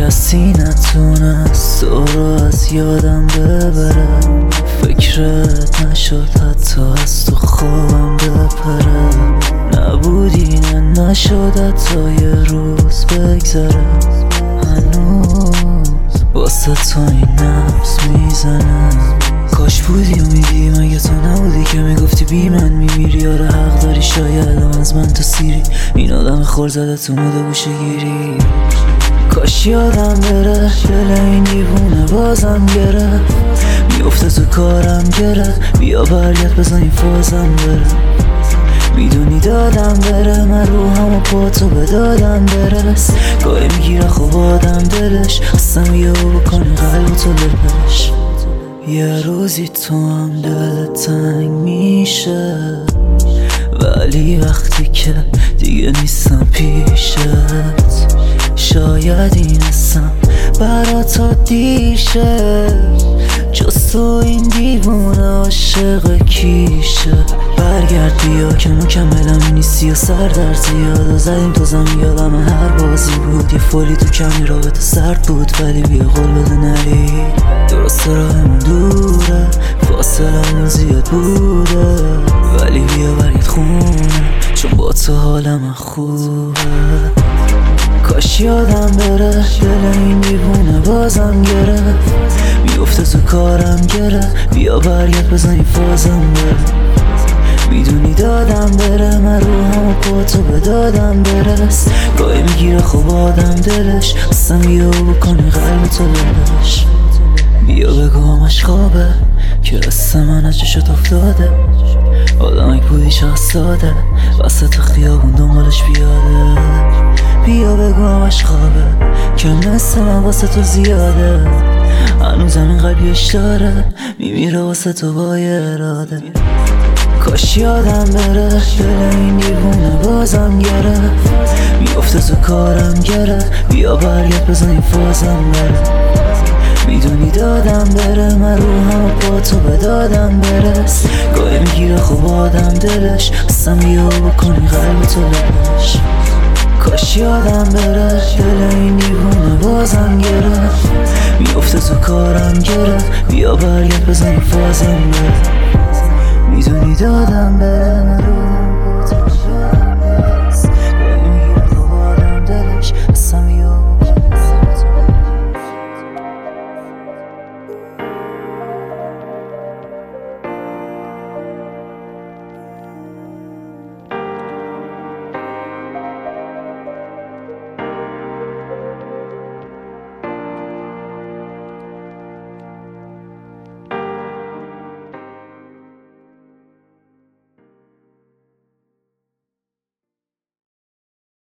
کسی نتونه تو رو از یادم ببره. فکرت نشد حتی از تو خوابم بپره. نبودی نه نشد حتی یه روز بگذره. هنوز واسه تو این نفس میزنه. کاش بودی امیدی مگه تو نبودی که میگفتی بی من میمیری. آره حق داری شاید از من تو سیری. این آدم خور زده تو موده گوشه گیری. کاش یادم بره دل این دیوونه بازم گرفت. میفته تو کارم گرفت. بیا برگرد بزن این فازم بره. میدونی دادم بره من روحمو با تو به دادم برس. گاهی میگیره خوب آدم دلش اصلا یه بکنی قلب تو لبش. یه روزی تو هم دل تنگ میشه ولی وقتی که دیگه نیستم پیشت شاید این اسم برا تا دیر شه. جز تو این دیوونه عاشق کیشه. برگرد بیا که مکملم نیستی و سر در زیاد و زدیم تو زمین. یادم هر بازی بود یه فولی تو کمی رابطه سرد بود ولی بیا قول بده نری. درسته راهمون دوره فاصلمون زیاد بوده ولی بیا برگرد خونه چون با تو حالم خوبه. کاش یادم بره دل این دیوونه بازم گرفت. میفته تو کارم گرفت. بیا برگرد بزن این فازم بره. میدونی دادم بره من روحمو با تو به دادم برس. گاهی میگیره خوب آدم دلش اصلا بیا بکنی قلب تو لبش. بیا بگو همش خوابه که رست من از چشت افتاده. آدمک بودی چه ساده وسط خیابون دنبالش بیاده. بیا بگو همش خوابه که مثل من واسه تو زیاده. هنوزم این قلبیش داره میمیره واسه تو با اراده. کاش یادم بره دل این دیوونه بازم گرفت. میفته تو کارم گرفت. بیا برگرد بزن این فازم بره. میدونی دادم بره من روحمو با تو به دادم برس. گاهی میگیره خوب آدم دلش اصلا بیا بکنی قلب تو لبش. کاش یادم بره دل این دیوونه بازم گرفت. میفته تو کارم گرفت. بیا برگرد بزن این فازم بره. میدونی دادم بره من روحمو